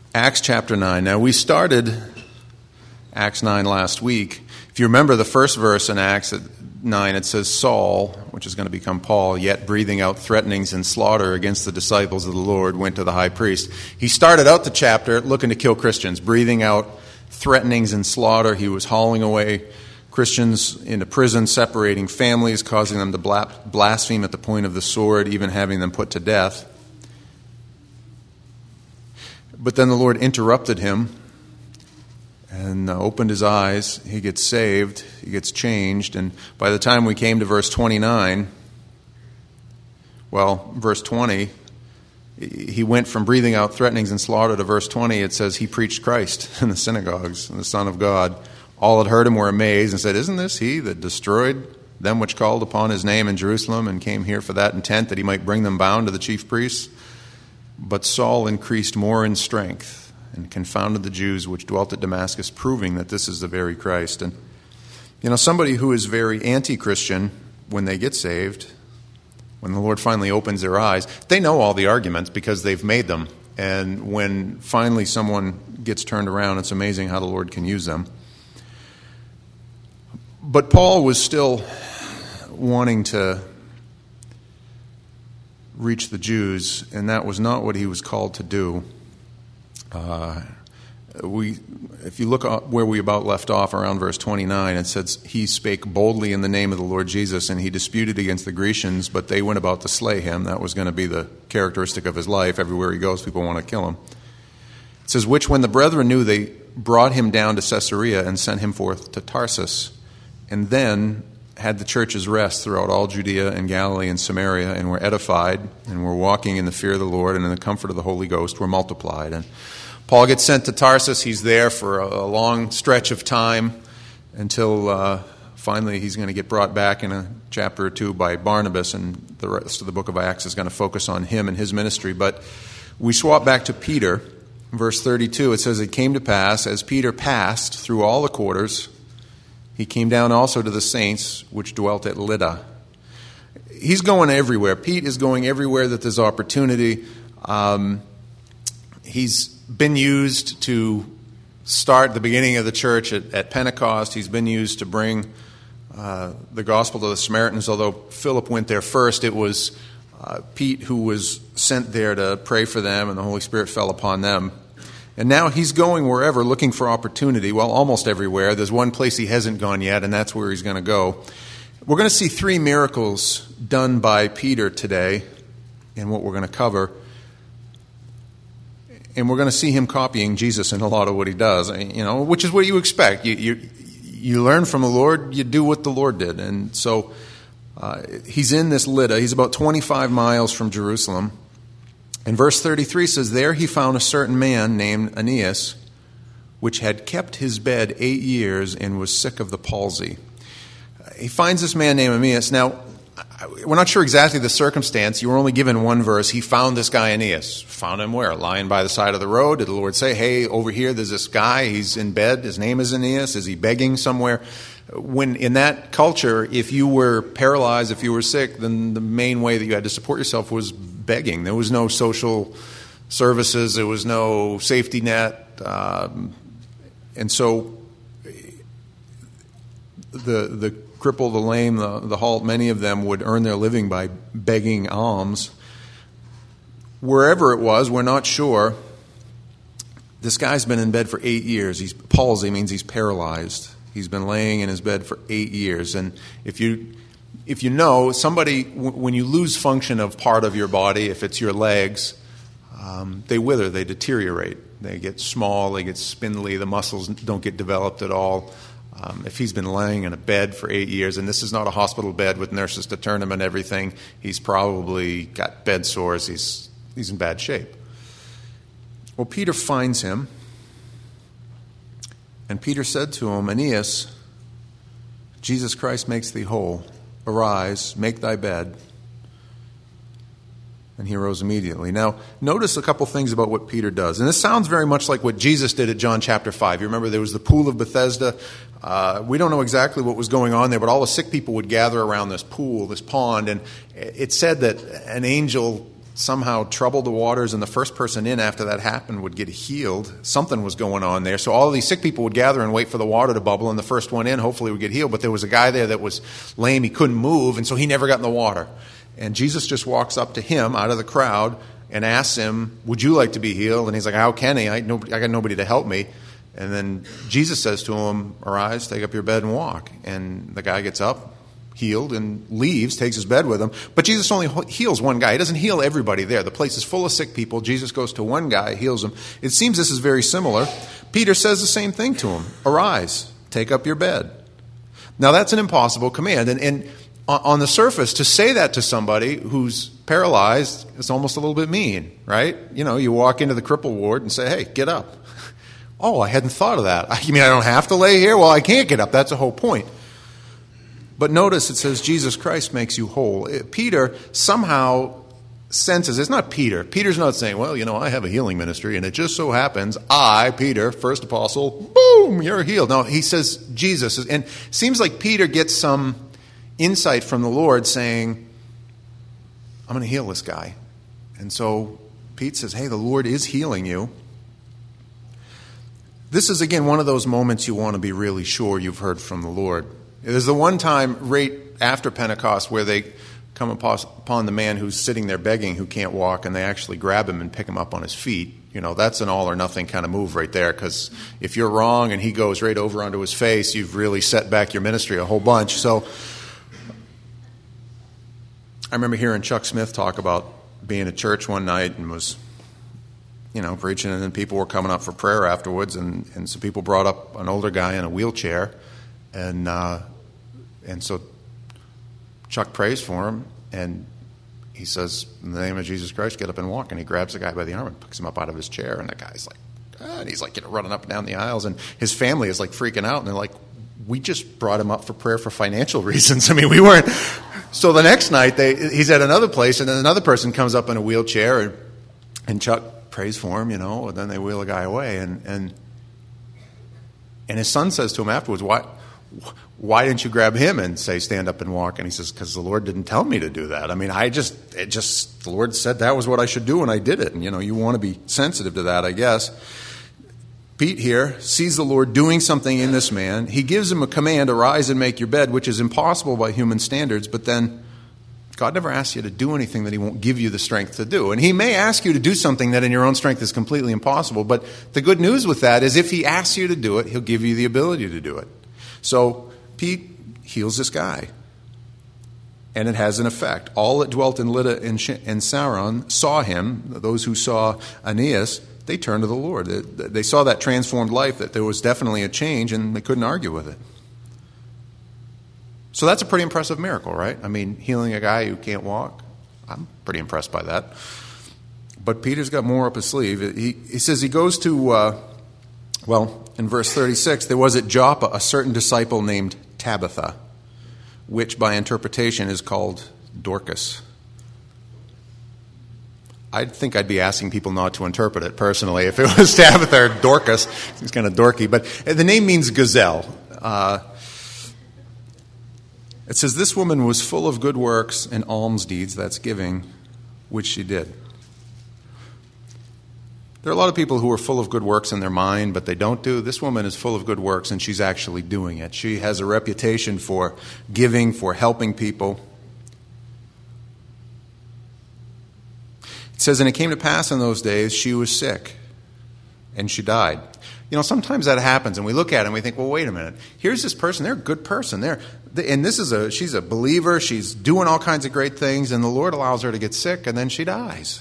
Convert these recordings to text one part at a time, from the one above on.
Acts chapter 9. Now, we started Acts 9 last week. If you remember the first verse in Acts 9, it says, Saul, which is going to become Paul, yet breathing out threatenings and slaughter against the disciples of the Lord, went to the high priest. He started out the chapter looking to kill Christians, breathing out threatenings and slaughter. He was hauling away Christians into prison, separating families, causing them to blaspheme at the point of the sword, even having them put to death. But then the Lord interrupted him and opened his eyes. He gets saved. He gets changed. And by the time we came to verse 29, verse 20, he went from breathing out threatenings and slaughter to verse 20. It says he preached Christ in the synagogues and the Son of God. All that heard him were amazed and said, "Isn't this he that destroyed them which called upon his name in Jerusalem and came here for that intent, that he might bring them bound to the chief priests?" But Saul increased more in strength and confounded the Jews which dwelt at Damascus, proving that this is the very Christ. And, somebody who is very anti-Christian, when they get saved, when the Lord finally opens their eyes, they know all the arguments because they've made them. And when finally someone gets turned around, it's amazing how the Lord can use them. But Paul was still wanting to reach the Jews, and that was not what he was called to do. If you look where we about left off around verse 29, it says, he spake boldly in the name of the Lord Jesus, and he disputed against the Grecians, but they went about to slay him. That was going to be the characteristic of his life. Everywhere he goes, people want to kill him. It says, which when the brethren knew, they brought him down to Caesarea and sent him forth to Tarsus, and then had the churches rest throughout all Judea and Galilee and Samaria, and were edified, and were walking in the fear of the Lord, and in the comfort of the Holy Ghost were multiplied. And Paul gets sent to Tarsus. He's there for a long stretch of time until finally he's going to get brought back in a chapter or two by Barnabas, and the rest of the book of Acts is going to focus on him and his ministry. But we swap back to Peter. Verse 32, it says, it came to pass, as Peter passed through all the quarters, he came down also to the saints which dwelt at Lydda. He's going everywhere. Pete is going everywhere that there's opportunity. He's been used to start the beginning of the church at Pentecost. He's been used to bring the gospel to the Samaritans. Although Philip went there first, it was Pete who was sent there to pray for them, and the Holy Spirit fell upon them. And now he's going wherever, looking for opportunity. Well, almost everywhere. There's one place he hasn't gone yet, and that's where he's going to go. We're going to see 3 miracles done by Peter today in what we're going to cover. And we're going to see him copying Jesus in a lot of what he does, which is what you expect. You learn from the Lord, you do what the Lord did. And so he's in this Lydda. He's about 25 miles from Jerusalem. And verse 33 says, there he found a certain man named Aeneas, which had kept his bed 8 years and was sick of the palsy. He finds this man named Aeneas. Now, we're not sure exactly the circumstance. You were only given one verse. He found this guy Aeneas. Found him where? Lying by the side of the road. Did the Lord say, hey, over here there's this guy. He's in bed. His name is Aeneas. Is he begging somewhere? When in that culture, if you were paralyzed, if you were sick, then the main way that you had to support yourself was begging. There was no social services. There was no safety net. And so the cripple, the lame, the halt, many of them would earn their living by begging alms. Wherever it was, we're not sure. This guy's been in bed for 8 years. Palsy means he's paralyzed. He's been laying in his bed for 8 years. And if you know, somebody, when you lose function of part of your body, if it's your legs, they wither, they deteriorate. They get small, they get spindly, the muscles don't get developed at all. If he's been laying in a bed for 8 years, and this is not a hospital bed with nurses to turn him and everything, he's probably got bed sores. He's in bad shape. Well, Peter finds him, and Peter said to him, Aeneas, Jesus Christ makes thee whole. Arise, make thy bed. And he arose immediately. Now, notice a couple things about what Peter does. And this sounds very much like what Jesus did at John chapter 5. You remember there was the pool of Bethesda. We don't know exactly what was going on there, but all the sick people would gather around this pool, this pond. And it said that an angel somehow troubled the waters, and the first person in after that happened would get healed. Something was going on there. So all of these sick people would gather and wait for the water to bubble, and the first one in hopefully would get healed. But there was a guy there that was lame. He couldn't move, and so he never got in the water. And Jesus just walks up to him out of the crowd and asks him, would you like to be healed? And he's like, how can he? I got nobody to help me. And then Jesus says to him, arise, take up your bed and walk. And the guy gets up, healed, and leaves, takes his bed with him. But Jesus only heals one guy. He doesn't heal everybody there. The place is full of sick people. Jesus goes to one guy, heals him. It seems this is very similar. Peter says the same thing to him. Arise, take up your bed. Now that's an impossible command. And on the surface, to say that to somebody who's paralyzed is almost a little bit mean, right? You know, you walk into the cripple ward and say, hey, get up. Oh, I hadn't thought of that. You mean I don't have to lay here? Well, I can't get up. That's the whole point. But notice it says Jesus Christ makes you whole. Peter somehow senses, it's not Peter. Peter's not saying, well, you know, I have a healing ministry, and it just so happens I, Peter, first apostle, boom, you're healed. No, he says Jesus. And it seems like Peter gets some insight from the Lord saying, I'm going to heal this guy. And so Pete says, hey, the Lord is healing you. This is, again, one of those moments you want to be really sure you've heard from the Lord. There's the one time right after Pentecost where they come upon the man who's sitting there begging, who can't walk, and they actually grab him and pick him up on his feet. You know, that's an all or nothing kind of move right there, because if you're wrong and he goes right over onto his face, you've really set back your ministry a whole bunch. So I remember hearing Chuck Smith talk about being at church one night and was, you know, preaching, and then people were coming up for prayer afterwards, and some people brought up an older guy in a wheelchair, and so Chuck prays for him, and he says, in the name of Jesus Christ, get up and walk. And he grabs the guy by the arm and picks him up out of his chair, and the guy's like, and he's like, you know, running up and down the aisles, and his family is like freaking out, and they're like, we just brought him up for prayer for financial reasons. I mean, we weren't. So the next night, he's at another place, and then another person comes up in a wheelchair, and Chuck prays for him, you know, and then they wheel the guy away, and his son says to him afterwards, why didn't you grab him and say, stand up and walk? And he says, because the Lord didn't tell me to do that. I mean, the Lord said that was what I should do, and I did it. And, you know, you want to be sensitive to that, I guess. Pete here sees the Lord doing something in this man. He gives him a command, arise and make your bed, which is impossible by human standards, but then God never asks you to do anything that he won't give you the strength to do. And he may ask you to do something that in your own strength is completely impossible, but the good news with that is if he asks you to do it, he'll give you the ability to do it. So Pete heals this guy, and it has an effect. All that dwelt in Lydda and Saron saw him. Those who saw Aeneas, they turned to the Lord. They saw that transformed life, that there was definitely a change, and they couldn't argue with it. So that's a pretty impressive miracle, right? I mean, healing a guy who can't walk, I'm pretty impressed by that. But Peter's got more up his sleeve. He says he goes to, in verse 36, there was at Joppa a certain disciple named Tabitha, which by interpretation is called Dorcas. I think I'd be asking people not to interpret it personally if it was Tabitha or Dorcas. It's kind of dorky, but the name means gazelle. It says, this woman was full of good works and alms deeds, that's giving, which she did. There are a lot of people who are full of good works in their mind, but they don't do. This woman is full of good works, and she's actually doing it. She has a reputation for giving, for helping people. It says, and it came to pass in those days, she was sick, and she died. You know, sometimes that happens, and we look at it and we think, well, wait a minute. Here's this person. They're a good person. She's a believer. She's doing all kinds of great things, and the Lord allows her to get sick, and then she dies.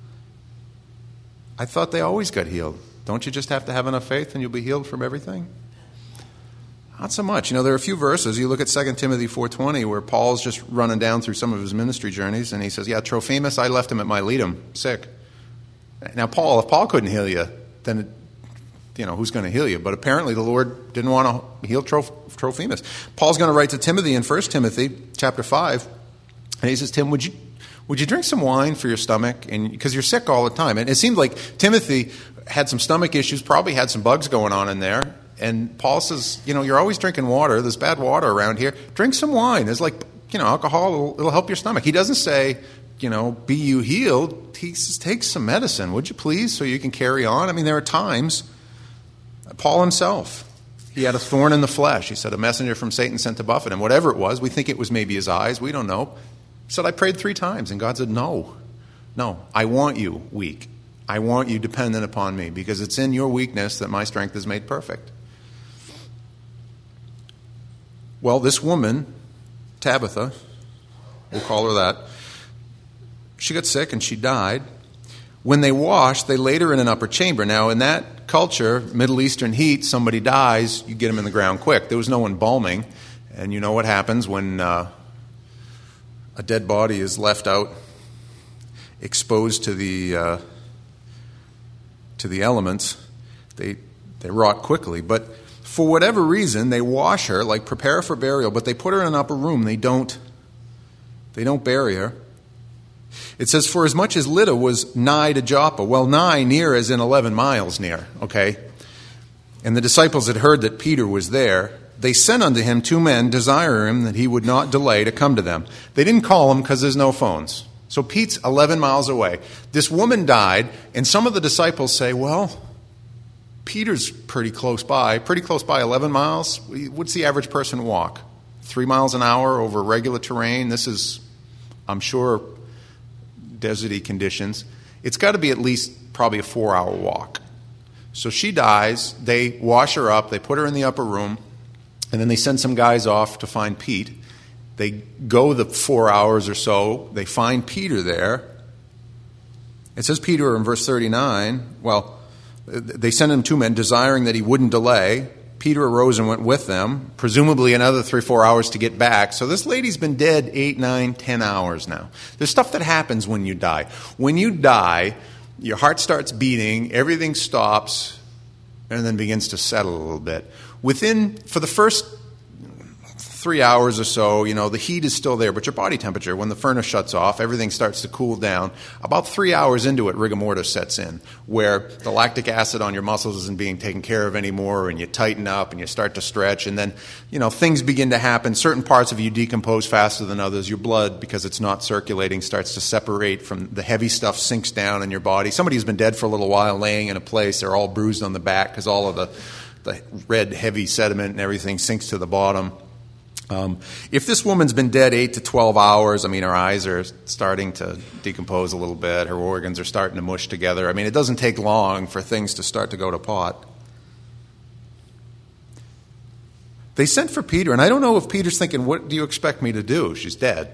I thought they always got healed. Don't you just have to have enough faith and you'll be healed from everything? Not so much. You know, there are a few verses. You look at 2 Timothy 4:20 where Paul's just running down through some of his ministry journeys, and he says, yeah, Trophimus, I left him at Miletum, sick. Now, if Paul couldn't heal you, then, you know, who's going to heal you? But apparently the Lord didn't want to heal Trophimus. Paul's going to write to Timothy in 1 Timothy chapter 5, and he says, Tim, would you drink some wine for your stomach? And because you're sick all the time. And it seemed like Timothy had some stomach issues, probably had some bugs going on in there. And Paul says, you know, you're always drinking water. There's bad water around here. Drink some wine. There's like, you know, alcohol. It'll help your stomach. He doesn't say, be you healed. He says, take some medicine, would you please, so you can carry on. I mean, there are times, Paul himself, he had a thorn in the flesh. He said, a messenger from Satan sent to buffet him. Whatever it was, we think it was maybe his eyes. We don't know. He said, I prayed 3 times. And God said, no, I want you weak. I want you dependent upon me, because it's in your weakness that my strength is made perfect. Well, this woman, Tabitha, we'll call her that, she got sick and she died. When they washed, they laid her in an upper chamber. Now, in that culture, Middle Eastern heat, somebody dies, you get them in the ground quick. There was no embalming. And you know what happens when a dead body is left out, exposed to the elements. They rot quickly. But for whatever reason, they wash her, like prepare her for burial, but they put her in an upper room. They don't bury her. It says, for as much as Lydda was nigh to Joppa. Well, nigh, near as in 11 miles near, okay? And the disciples had heard that Peter was there. They sent unto him 2 men, desiring him that he would not delay to come to them. They didn't call him because there's no phones. So Pete's 11 miles away. This woman died, and some of the disciples say, well, Peter's pretty close by 11 miles. What's the average person walk? 3 miles an hour over regular terrain. This is, I'm sure, deserty conditions. It's got to be at least probably a 4-hour walk. So she dies. They wash her up. They put her in the upper room. And then they send some guys off to find Pete. They go the 4 hours or so. They find Peter there. It says Peter in verse 39, well, they sent him 2 men, desiring that he wouldn't delay. Peter arose and went with them, presumably another 3-4 hours to get back. So this lady's been dead 8, 9, 10 hours now. There's stuff that happens when you die. When you die, your heart starts beating, everything stops, and then begins to settle a little bit. For the first 3 hours or so, the heat is still there, but your body temperature, when the furnace shuts off, everything starts to cool down. About 3 hours into it, rigor mortis sets in, where the lactic acid on your muscles isn't being taken care of anymore, and you tighten up and you start to stretch, and then, things begin to happen. Certain parts of you decompose faster than others. Your blood, because it's not circulating, starts to separate from the heavy stuff, sinks down in your body. Somebody who's been dead for a little while, laying in a place, they're all bruised on the back because all of the red, heavy sediment and everything sinks to the bottom. If this woman's been dead 8 to 12 hours, her eyes are starting to decompose a little bit. Her organs are starting to mush together. It doesn't take long for things to start to go to pot. They sent for Peter, and I don't know if Peter's thinking, what do you expect me to do? She's dead,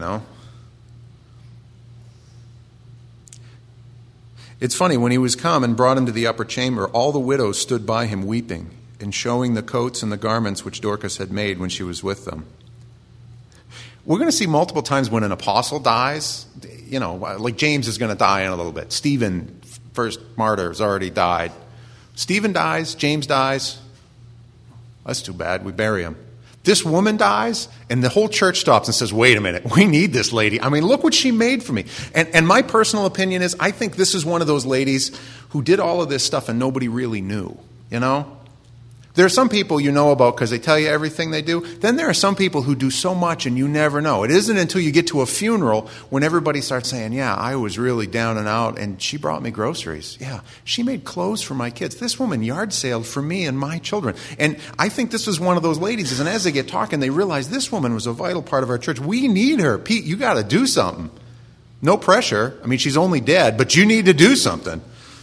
It's funny, when he was come and brought him to the upper chamber, all the widows stood by him weeping, and showing the coats and the garments which Dorcas had made when she was with them. We're going to see multiple times when an apostle dies, like James is going to die in a little bit. Stephen, first martyr, has already died. Stephen dies, James dies. That's too bad, we bury him. This woman dies, and the whole church stops and says, wait a minute, we need this lady. Look what she made for me. And my personal opinion is, I think this is one of those ladies who did all of this stuff and nobody really knew, There are some people you know about because they tell you everything they do. Then there are some people who do so much and you never know. It isn't until you get to a funeral when everybody starts saying, yeah, I was really down and out and she brought me groceries. Yeah, she made clothes for my kids. This woman yard sailed for me and my children. And I think this was one of those ladies. And as they get talking, they realize this woman was a vital part of our church. We need her. Pete, you got to do something. No pressure. She's only dead, but you need to do something.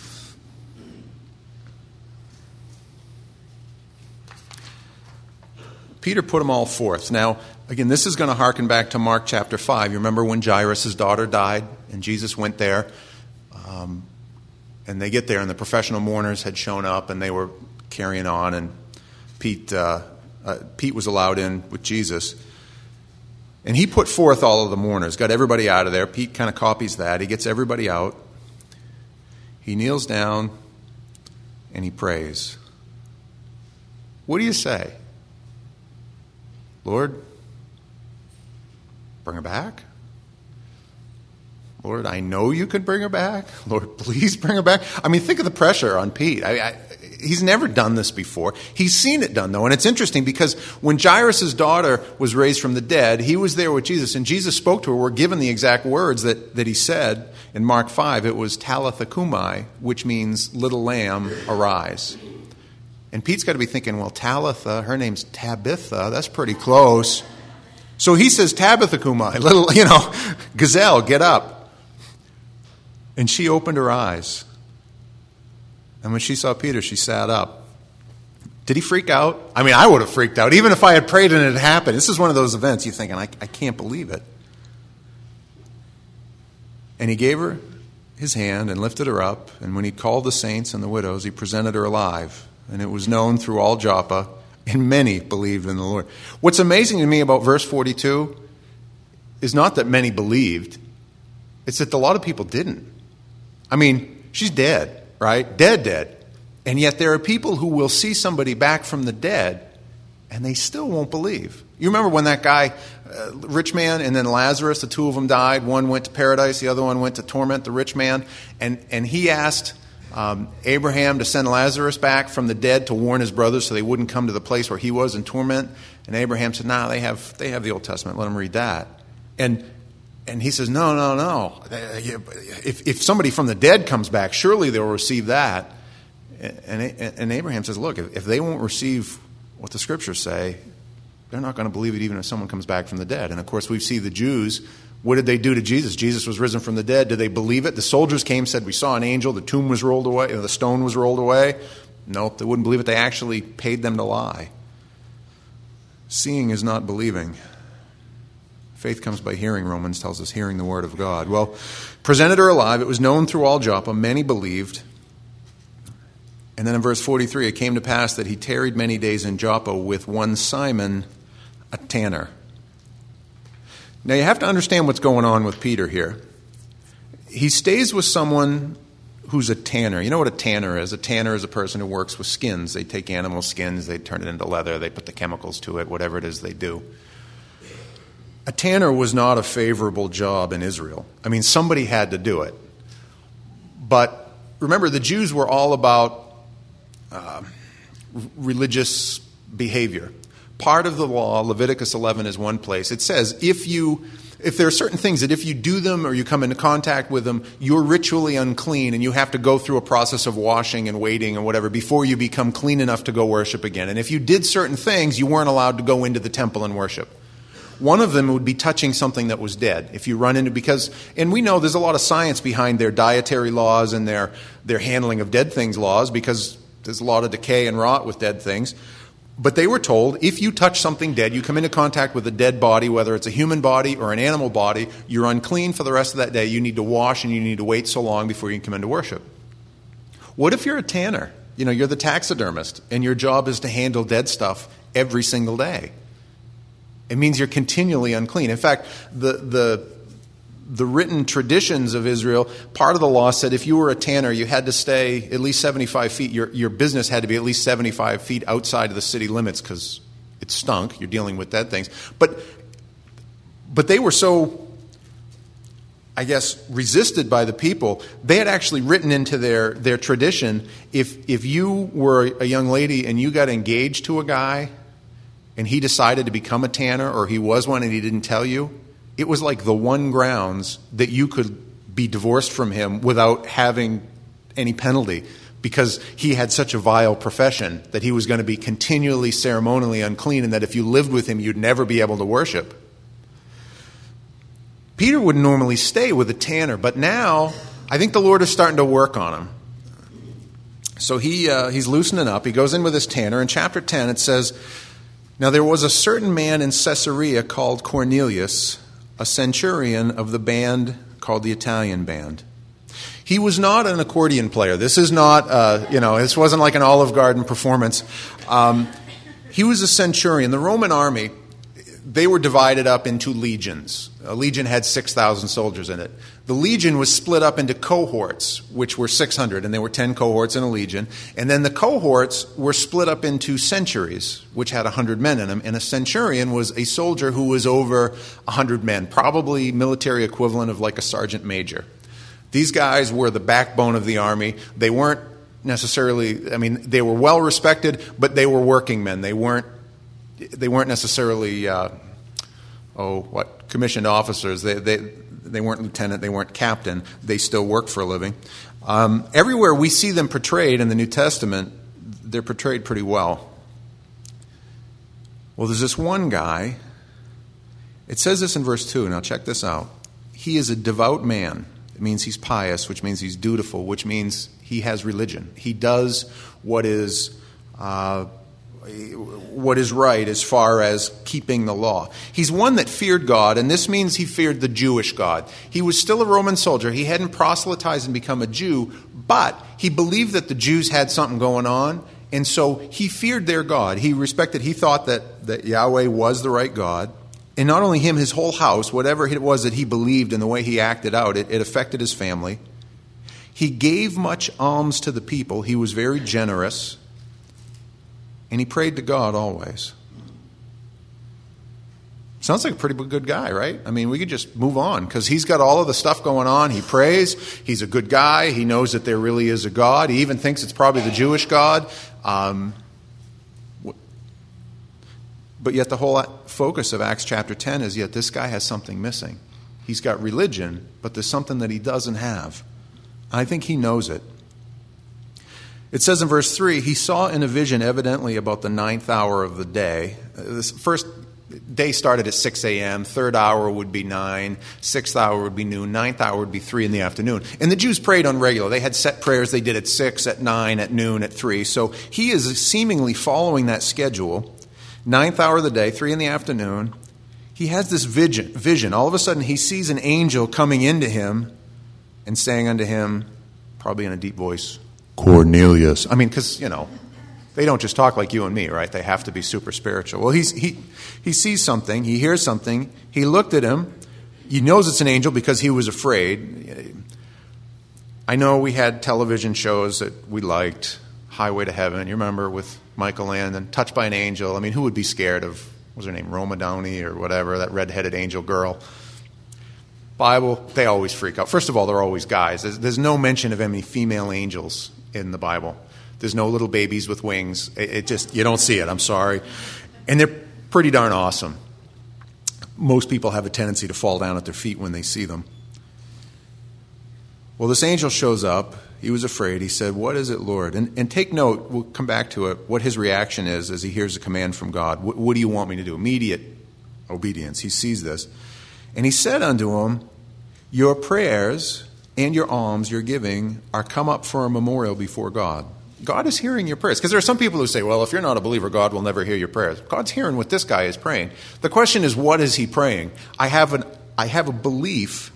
Peter put them all forth. Now, again, this is going to harken back to Mark chapter 5. You remember when Jairus' daughter died and Jesus went there? And they get there and the professional mourners had shown up and they were carrying on. And Pete was allowed in with Jesus. And he put forth all of the mourners, got everybody out of there. Pete kind of copies that. He gets everybody out. He kneels down and he prays. What do you say? Lord, bring her back. Lord, I know you can bring her back. Lord, please bring her back. Think of the pressure on Pete. He's never done this before. He's seen it done, though. And it's interesting because when Jairus' daughter was raised from the dead, he was there with Jesus, and Jesus spoke to her. We're given the exact words that he said in Mark 5. It was Talitha Kumai, which means little lamb, arise. And Pete's got to be thinking, well, Talitha, her name's Tabitha. That's pretty close. So he says, Tabitha Kumai, little, gazelle, get up. And she opened her eyes. And when she saw Peter, she sat up. Did he freak out? I mean, I would have freaked out, even if I had prayed and it had happened. This is one of those events you're thinking, I can't believe it. And he gave her his hand and lifted her up. And when he called the saints and the widows, he presented her alive. And it was known through all Joppa, and many believed in the Lord. What's amazing to me about verse 42 is not that many believed. It's that a lot of people didn't. I mean, she's dead. Right? Dead. And yet there are people who will see somebody back from the dead and they still won't believe. You remember when that guy, rich man, and then Lazarus, the two of them died. One went to paradise, the other one went to torment the rich man. And he asked Abraham to send Lazarus back from the dead to warn his brothers so they wouldn't come to the place where he was in torment. And Abraham said, nah, they have the Old Testament. Let them read that. And he says, no. If somebody from the dead comes back, surely they'll receive that. And Abraham says, look, if they won't receive what the Scriptures say, they're not going to believe it even if someone comes back from the dead. And, of course, we see the Jews. What did they do to Jesus? Jesus was risen from the dead. Did they believe it? The soldiers came, said, we saw an angel. The tomb was rolled away. The stone was rolled away. Nope, they wouldn't believe it. They actually paid them to lie. Seeing is not believing. Faith comes by hearing, Romans tells us, hearing the word of God. Well, presented her alive. It was known through all Joppa. Many believed. And then in verse 43, it came to pass that he tarried many days in Joppa with one Simon, a tanner. Now you have to understand what's going on with Peter here. He stays with someone who's a tanner. You know what a tanner is? A tanner is a person who works with skins. They take animal skins, they turn it into leather, they put the chemicals to it, whatever it is they do. A tanner was not a favorable job in Israel. I mean, somebody had to do it. But remember, the Jews were all about religious behavior. Part of the law, Leviticus 11 is one place. It says if there are certain things that if you do them or you come into contact with them, you're ritually unclean and you have to go through a process of washing and waiting and whatever before you become clean enough to go worship again. And if you did certain things, you weren't allowed to go into the temple and worship. One of them would be touching something that was dead. If you run into, and we know there's a lot of science behind their dietary laws and their handling of dead things laws because there's a lot of decay and rot with dead things. But they were told, if you touch something dead, you come into contact with a dead body, whether it's a human body or an animal body, you're unclean for the rest of that day. You need to wash and you need to wait so long before you can come into worship. What if you're a tanner? You're the taxidermist and your job is to handle dead stuff every single day. It means you're continually unclean. In fact, the written traditions of Israel, part of the law said if you were a tanner, you had to stay at least 75 feet. Your business had to be at least 75 feet outside of the city limits because it stunk. You're dealing with dead things. But they were so, I guess, resisted by the people, they had actually written into their tradition, if you were a young lady and you got engaged to a guy and he decided to become a tanner or he was one and he didn't tell you, it was like the one grounds that you could be divorced from him without having any penalty because he had such a vile profession that he was going to be continually ceremonially unclean and that if you lived with him, you'd never be able to worship. Peter would normally stay with a tanner, but now I think the Lord is starting to work on him. So he's loosening up. He goes in with his tanner. In chapter 10, it says, now there was a certain man in Caesarea called Cornelius, a centurion of the band called the Italian band. He was not an accordion player. This is not, this wasn't like an Olive Garden performance. He was a centurion. The Roman army, they were divided up into legions. A legion had 6,000 soldiers in it. The legion was split up into cohorts, which were 600, and there were 10 cohorts in a legion. And then the cohorts were split up into centuries, which had 100 men in them. And a centurion was a soldier who was over 100 men, probably military equivalent of like a sergeant major. These guys were the backbone of the army. They weren't necessarily, I mean, they were well respected, but they were working men. They weren't necessarily, commissioned officers. They weren't lieutenant, they weren't captain. They still worked for a living. Everywhere we see them portrayed in the New Testament, they're portrayed pretty well. Well, there's this one guy. It says this in verse 2. Now check this out. He is a devout man. It means he's pious, which means he's dutiful, which means he has religion. He does what is right as far as keeping the law. He's one that feared God, and this means he feared the Jewish God. He was still a Roman soldier. He hadn't proselytized and become a Jew, but he believed that the Jews had something going on, and so he feared their God. He thought that Yahweh was the right God. And not only him, his whole house, whatever it was that he believed and the way he acted out, it affected his family. He gave much alms to the people. He was very generous. And he prayed to God always. Sounds like a pretty good guy, right? I mean, we could just move on because he's got all of the stuff going on. He prays. He's a good guy. He knows that there really is a God. He even thinks it's probably the Jewish God. But yet the whole focus of Acts chapter 10 is yet this guy has something missing. He's got religion, but there's something that he doesn't have. I think he knows it. It says in verse 3, he saw in a vision evidently about the 9th hour of the day. This first day started at 6 a.m., 3rd hour would be 9, 6th hour would be noon, 9th hour would be 3 in the afternoon. And the Jews prayed on regular. They had set prayers they did at 6, at 9, at noon, at 3. So he is seemingly following that schedule. 9th hour of the day, 3 in the afternoon. He has this vision. All of a sudden, he sees an angel coming into him and saying unto him, probably in a deep voice, Cornelius. I mean, because, they don't just talk like you and me, right? They have to be super spiritual. Well, he sees something. He hears something. He looked at him. He knows it's an angel because he was afraid. I know we had television shows that we liked, Highway to Heaven, you remember, with Michael Landon, Touched by an Angel. I mean, who would be scared of, what was her name, Roma Downey or whatever, that redheaded angel girl? Bible, they always freak out. First of all, they're always guys. There's no mention of any female angels in the Bible. There's no little babies with wings. It just, you don't see it, I'm sorry. And they're pretty darn awesome. Most people have a tendency to fall down at their feet when they see them. Well, this angel shows up. He was afraid. He said, what is it, Lord? And take note, we'll come back to it, what his reaction is as he hears a command from God. What do you want me to do? Immediate obedience. He sees this. And he said unto him, your prayers and your alms, your giving, are come up for a memorial before God. God is hearing your prayers. Because there are some people who say, well, if you're not a believer, God will never hear your prayers. God's hearing what this guy is praying. The question is, what is he praying? I have a belief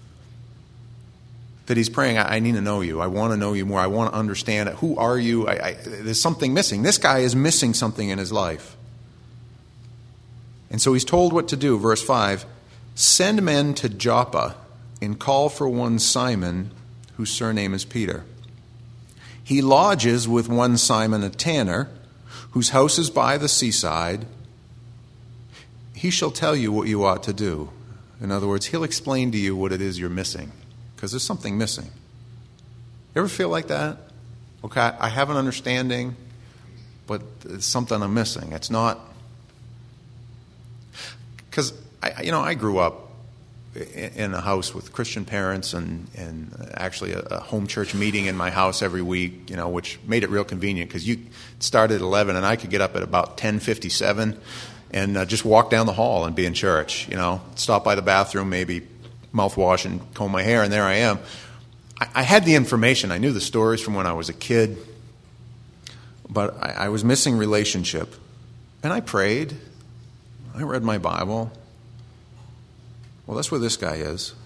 that he's praying, I need to know you. I want to know you more. I want to understand it. Who are you? There's something missing. This guy is missing something in his life. And so he's told what to do. Verse 5, send men to Joppa and call for one Simon, whose surname is Peter. He lodges with one Simon, a tanner, whose house is by the seaside. He shall tell you what you ought to do. In other words, he'll explain to you what it is you're missing. Because there's something missing. You ever feel like that? Okay, I have an understanding, but it's something I'm missing. It's not... Because, I grew up in a house with Christian parents and actually a home church meeting in my house every week, which made it real convenient because you started at 11 and I could get up at about 10:57 and just walk down the hall and be in church, stop by the bathroom, maybe mouthwash and comb my hair, and there I am. I had the information. I knew the stories from when I was a kid, but I was missing relationship. And I prayed. I read my Bible. Well, that's where this guy is.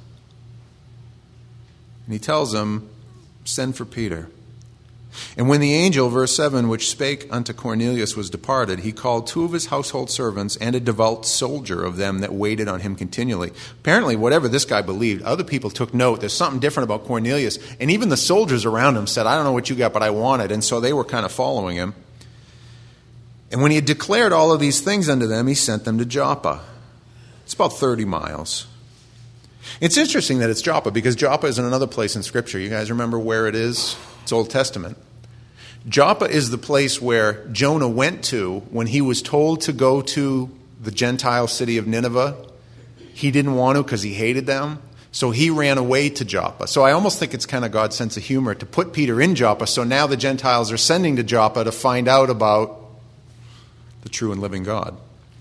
And he tells them, send for Peter. And when the angel, verse 7, which spake unto Cornelius was departed, he called 2 of his household servants and a devout soldier of them that waited on him continually. Apparently, whatever this guy believed, other people took note. There's something different about Cornelius. And even the soldiers around him said, I don't know what you got, but I want it. And so they were kind of following him. And when he had declared all of these things unto them, he sent them to Joppa. It's about 30 miles. It's interesting that it's Joppa because Joppa is in another place in Scripture. You guys remember where it is? It's Old Testament. Joppa is the place where Jonah went to when he was told to go to the Gentile city of Nineveh. He didn't want to because he hated them. So he ran away to Joppa. So I almost think it's kind of God's sense of humor to put Peter in Joppa. So now the Gentiles are sending to Joppa to find out about the true and living God.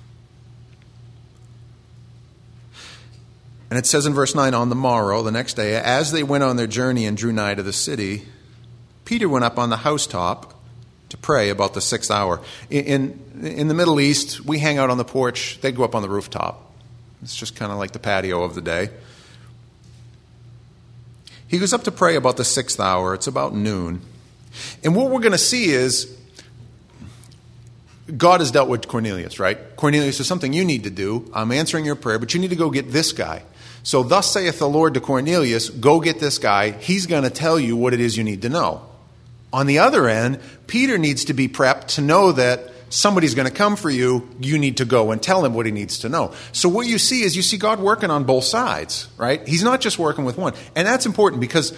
And it says in verse 9, on the morrow, the next day, as they went on their journey and drew nigh to the city, Peter went up on the housetop to pray about the 6th hour. In the Middle East, we hang out on the porch. They'd go up on the rooftop. It's just kind of like the patio of the day. He goes up to pray about the 6th hour. It's about noon. And what we're going to see is God has dealt with Cornelius, right? Cornelius, there's something you need to do. I'm answering your prayer, but you need to go get this guy. So thus saith the Lord to Cornelius, go get this guy. He's going to tell you what it is you need to know. On the other end, Peter needs to be prepped to know that somebody's going to come for you. You need to go and tell him what he needs to know. So what you see is you see God working on both sides, right? He's not just working with one. And that's important because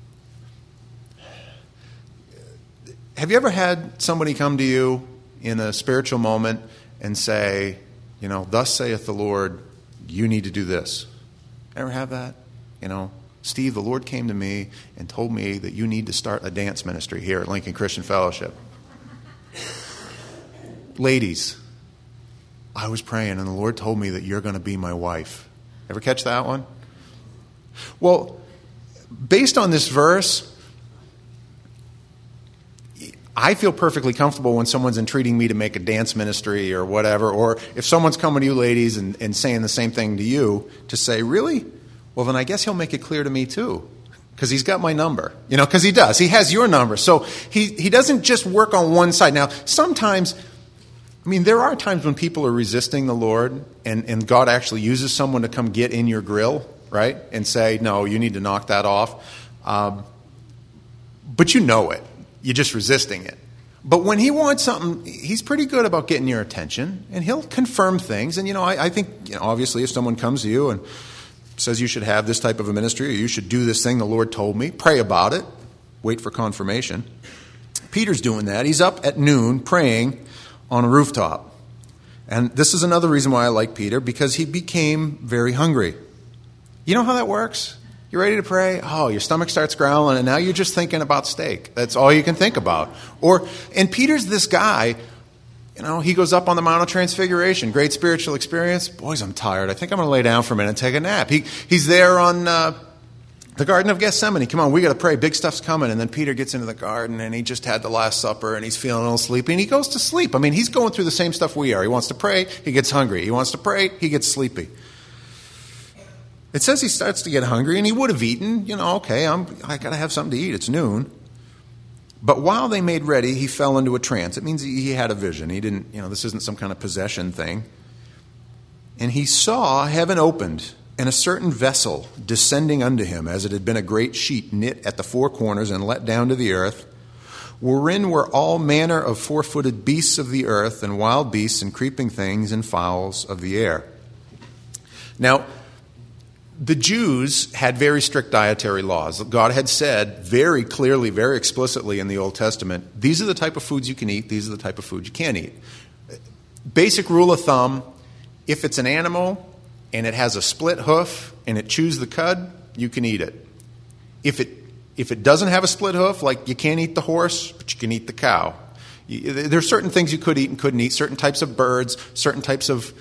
have you ever had somebody come to you in a spiritual moment and say, thus saith the Lord, you need to do this? Ever have that? Steve, the Lord came to me and told me that you need to start a dance ministry here at Lincoln Christian Fellowship. Ladies, I was praying and the Lord told me that you're going to be my wife. Ever catch that one? Well, based on this verse, I feel perfectly comfortable when someone's entreating me to make a dance ministry or whatever, or if someone's coming to you ladies and saying the same thing to you, to say, really? Well, then I guess he'll make it clear to me too, because he's got my number, because he does. He has your number. So he doesn't just work on one side. Now, sometimes, there are times when people are resisting the Lord and God actually uses someone to come get in your grill, right, and say, no, you need to knock that off. But you know it. You're just resisting it. But when he wants something, he's pretty good about getting your attention, and he'll confirm things. And, I think, obviously if someone comes to you and says you should have this type of a ministry or you should do this thing the Lord told me, pray about it, wait for confirmation. Peter's doing that. He's up at noon praying on a rooftop. And this is another reason why I like Peter, because he became very hungry. You know how that works? You're ready to pray. Oh, your stomach starts growling, and now you're just thinking about steak. That's all you can think about. And Peter's this guy, he goes up on the Mount of Transfiguration. Great spiritual experience. Boys, I'm tired. I think I'm going to lay down for a minute and take a nap. He's there on the Garden of Gethsemane. Come on, we got to pray. Big stuff's coming. And then Peter gets into the garden, and he just had the Last Supper, and he's feeling a little sleepy, and he goes to sleep. He's going through the same stuff we are. He wants to pray. He gets hungry. He wants to pray. He gets sleepy. It says he starts to get hungry, and he would have eaten. Okay, I got to have something to eat. It's noon. But while they made ready, he fell into a trance. It means he had a vision. He didn't, this isn't some kind of possession thing. And he saw heaven opened, and a certain vessel descending unto him, as it had been a great sheet knit at the four corners and let down to the earth, wherein were all manner of four-footed beasts of the earth, and wild beasts, and creeping things, and fowls of the air. Now, the Jews had very strict dietary laws. God had said very clearly, very explicitly in the Old Testament, these are the type of foods you can eat, these are the type of food you can't eat. Basic rule of thumb, if it's an animal and it has a split hoof and it chews the cud, you can eat it. If it doesn't have a split hoof, like you can't eat the horse, but you can eat the cow. There are certain things you could eat and couldn't eat, certain types of birds, certain types of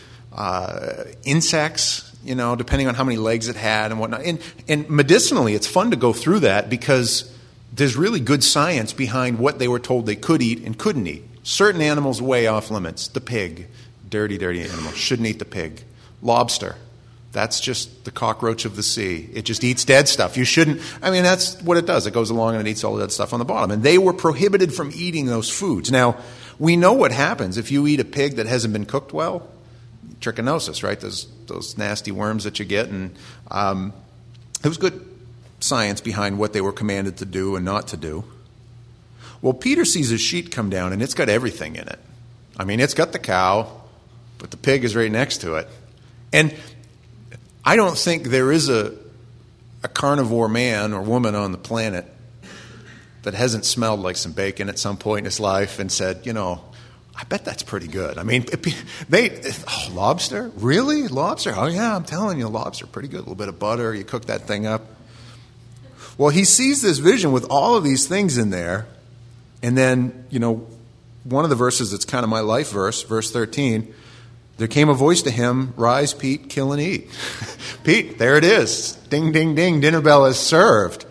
insects, depending on how many legs it had and whatnot. And medicinally, it's fun to go through that because there's really good science behind what they were told they could eat and couldn't eat. Certain animals way off limits. The pig, dirty, dirty animal. Shouldn't eat the pig. Lobster. That's just the cockroach of the sea. It just eats dead stuff. You shouldn't. That's what it does. It goes along and it eats all the dead stuff on the bottom. And they were prohibited from eating those foods. Now, we know what happens if you eat a pig that hasn't been cooked well. Trichinosis, right? Those nasty worms that you get. And there was good science behind what they were commanded to do and not to do. Well, Peter sees a sheet come down, and it's got everything in it. It's got the cow, but the pig is right next to it. And I don't think there is a carnivore man or woman on the planet that hasn't smelled like some bacon at some point in his life and said, I bet that's pretty good. I mean, lobster? Really? Lobster? Oh, yeah, I'm telling you, lobster, pretty good. A little bit of butter, you cook that thing up. Well, he sees this vision with all of these things in there, and then, one of the verses that's kind of my life verse, verse 13, there came a voice to him, rise, Pete, kill and eat. Pete, there it is. Ding, ding, ding, dinner bell is served.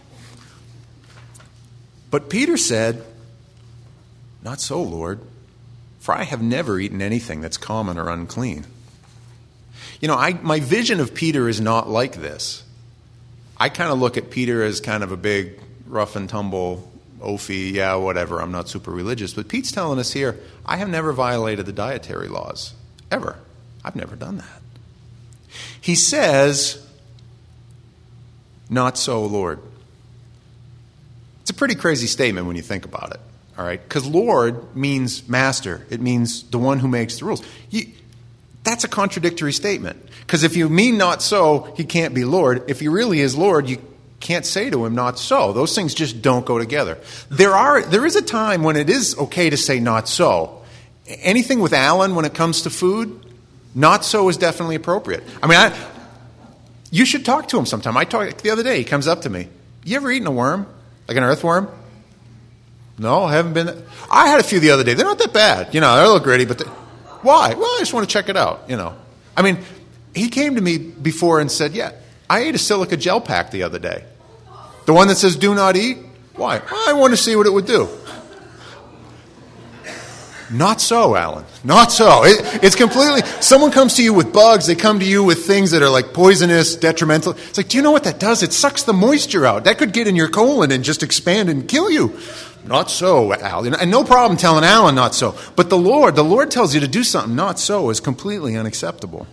But Peter said, not so, Lord, for I have never eaten anything that's common or unclean. My vision of Peter is not like this. I kind of look at Peter as kind of a big, rough and tumble, oafy, yeah, whatever, I'm not super religious. But Pete's telling us here, I have never violated the dietary laws, ever. I've never done that. He says, not so, Lord. It's a pretty crazy statement when you think about it, all right? Because Lord means master. It means the one who makes the rules. That's a contradictory statement. Because if you mean not so, he can't be Lord. If he really is Lord, you can't say to him not so. Those things just don't go together. There is a time when it is okay to say not so. Anything with Alan when it comes to food, not so is definitely appropriate. I mean, you should talk to him sometime. I talked the other day. He comes up to me. You ever eaten a worm? Like an earthworm? No, I haven't been. I had a few the other day. They're not that bad. They're a little gritty, but why? Well, I just want to check it out, I mean, he came to me before and said, yeah, I ate a silica gel pack the other day. The one that says do not eat? Why? Well, I want to see what it would do. Not so, Alan. Not so. It's completely... Someone comes to you with bugs. They come to you with things that are like poisonous, detrimental. It's like, do you know what that does? It sucks the moisture out. That could get in your colon and just expand and kill you. Not so, Alan. And no problem telling Alan not so. But the Lord tells you to do something not so is completely unacceptable.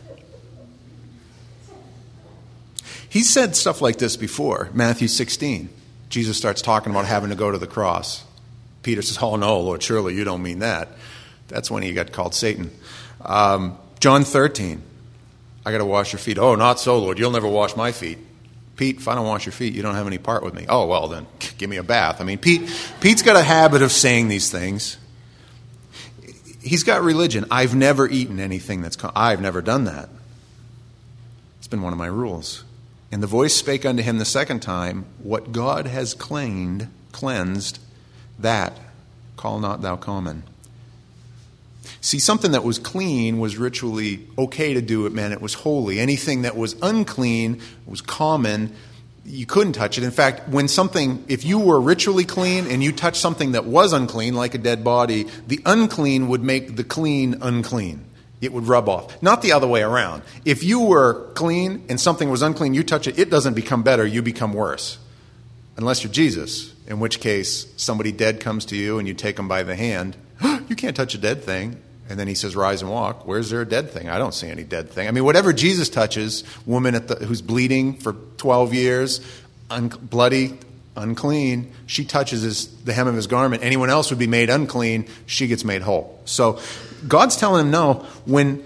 He said stuff like this before. Matthew 16. Jesus starts talking about having to go to the cross. Peter says, oh, no, Lord, surely you don't mean that. That's when he got called Satan. John 13, I got to wash your feet. Oh, not so, Lord, you'll never wash my feet. Pete, if I don't wash your feet, you don't have any part with me. Oh, well, then give me a bath. I mean, Pete's got a habit of saying these things. He's got religion. I've never eaten anything I've never done that. It's been one of my rules. And the voice spake unto him the second time, what God has cleansed, that call not thou common. See, something that was clean was ritually okay to do. It meant it was holy. Anything that was unclean was common. You couldn't touch it. In fact, if you were ritually clean and you touched something that was unclean, like a dead body, the unclean would make the clean unclean. It would rub off. Not the other way around. If you were clean and something was unclean, you touch it, it doesn't become better, you become worse. Unless you're Jesus, in which case somebody dead comes to you and you take them by the hand. You can't touch a dead thing. And then he says, rise and walk. Where's there a dead thing? I don't see any dead thing. I mean, whatever Jesus touches, woman who's bleeding for 12 years, bloody, unclean, she touches the hem of his garment. Anyone else would be made unclean. She gets made whole. So God's telling him, no, when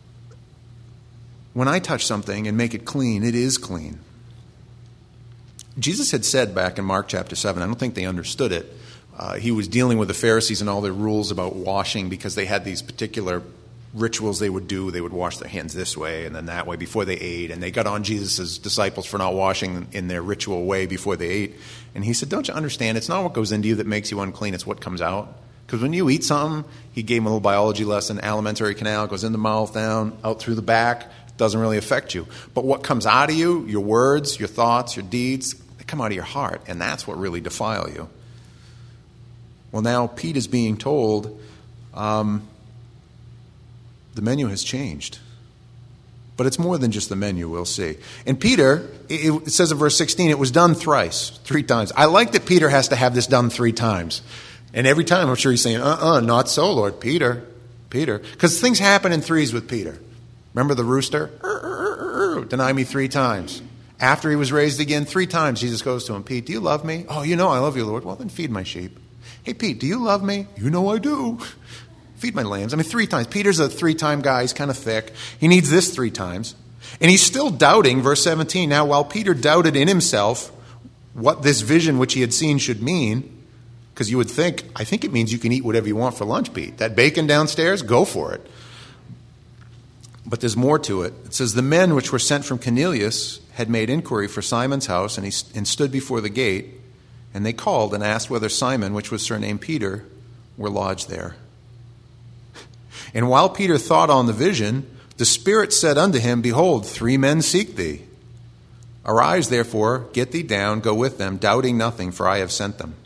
I touch something and make it clean, it is clean. Jesus had said back in Mark chapter 7, I don't think they understood it. He was dealing with the Pharisees and all their rules about washing because they had these particular rituals they would do. They would wash their hands this way and then that way before they ate. And they got on Jesus' disciples for not washing in their ritual way before they ate. And he said, don't you understand? It's not what goes into you that makes you unclean. It's what comes out. Because when you eat something, he gave him a little biology lesson, alimentary canal, goes in the mouth, down, out through the back. Doesn't really affect you. But what comes out of you, your words, your thoughts, your deeds, they come out of your heart. And that's what really defile you. Well, now Pete is being told the menu has changed. But it's more than just the menu, we'll see. And Peter, it says in verse 16, it was done thrice, 3 times. I like that Peter has to have this done 3 times. And every time I'm sure he's saying, not so, Lord, Peter. Because things happen in threes with Peter. Remember the rooster? Deny me 3 times. After he was raised again 3 times, Jesus goes to him, Pete, do you love me? Oh, you know I love you, Lord. Well, then feed my sheep. Hey, Pete, do you love me? You know I do. Feed my lambs. I mean, 3 times. Peter's a 3-time guy. He's kind of thick. He needs this 3 times. And he's still doubting, verse 17. Now, while Peter doubted in himself what this vision which he had seen should mean, because you would think, I think it means you can eat whatever you want for lunch, Pete. That bacon downstairs, go for it. But there's more to it. It says, the men which were sent from Cornelius had made inquiry for Simon's house, and stood before the gate, and they called and asked whether Simon, which was surnamed Peter, were lodged there. And while Peter thought on the vision, the Spirit said unto him, Behold, 3 men seek thee. Arise, therefore, get thee down, go with them, doubting nothing, for I have sent them.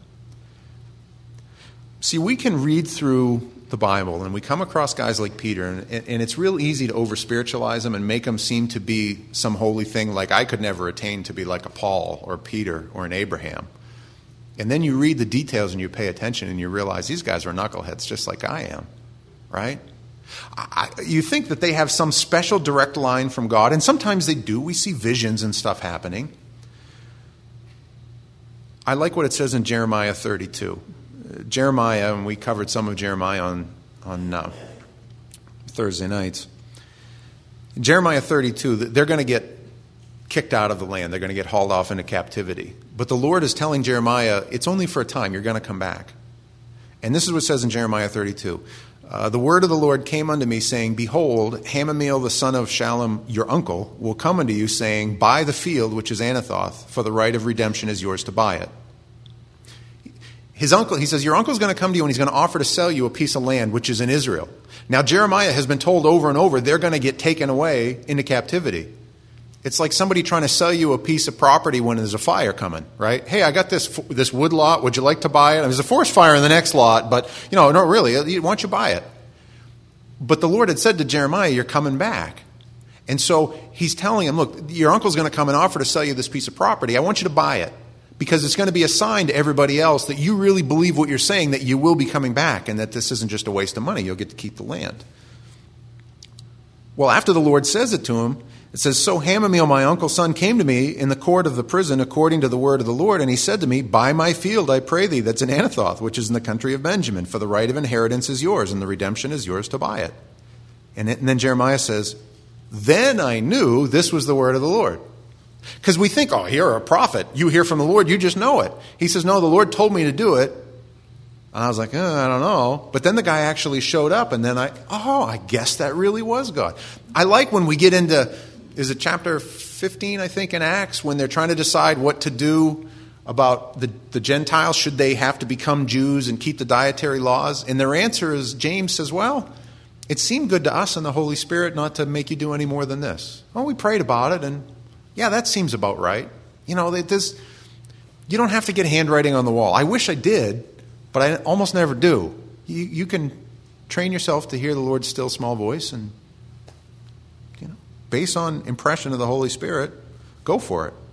See, we can read through the Bible, and we come across guys like Peter, and it's real easy to over-spiritualize them and make them seem to be some holy thing, like I could never attain to be like a Paul or Peter or an Abraham. And then you read the details and you pay attention and you realize these guys are knuckleheads just like I am, right? You think that they have some special direct line from God, and sometimes they do. We see visions and stuff happening. I like what it says in Jeremiah 32. Jeremiah, and we covered some of Jeremiah on Thursday nights. In Jeremiah 32, they're going to get kicked out of the land. They're going to get hauled off into captivity. But the Lord is telling Jeremiah, it's only for a time. You're going to come back. And this is what it says in Jeremiah 32. The word of the Lord came unto me, saying, Behold, Hanameel the son of Shallum, your uncle, will come unto you, saying, Buy the field which is Anathoth, for the right of redemption is yours to buy it. His uncle, he says, your uncle's going to come to you and he's going to offer to sell you a piece of land which is in Israel. Now, Jeremiah has been told over and over they're going to get taken away into captivity. It's like somebody trying to sell you a piece of property when there's a fire coming, right? Hey, I got this wood lot. Would you like to buy it? There's a forest fire in the next lot, but, not really. Why don't you buy it? But the Lord had said to Jeremiah, you're coming back. And so he's telling him, look, your uncle's going to come and offer to sell you this piece of property. I want you to buy it. Because it's going to be a sign to everybody else that you really believe what you're saying, that you will be coming back, and that this isn't just a waste of money. You'll get to keep the land. Well, after the Lord says it to him, it says, So Hanameel, my uncle's son, came to me in the court of the prison according to the word of the Lord, and he said to me, Buy my field, I pray thee, that's in Anathoth, which is in the country of Benjamin, for the right of inheritance is yours, and the redemption is yours to buy it. And then Jeremiah says, Then I knew this was the word of the Lord. Because we think, you're a prophet. You hear from the Lord, you just know it. He says, no, the Lord told me to do it. And I was like, I don't know. But then the guy actually showed up, and then I guess that really was God. I like when we get into, is it chapter 15, I think, in Acts, when they're trying to decide what to do about the Gentiles. Should they have to become Jews and keep the dietary laws? And their answer is, James says, well, it seemed good to us and the Holy Spirit not to make you do any more than this. Well, we prayed about it, and yeah, that seems about right. You don't have to get handwriting on the wall. I wish I did, but I almost never do. You can train yourself to hear the Lord's still small voice, and based on impression of the Holy Spirit, go for it.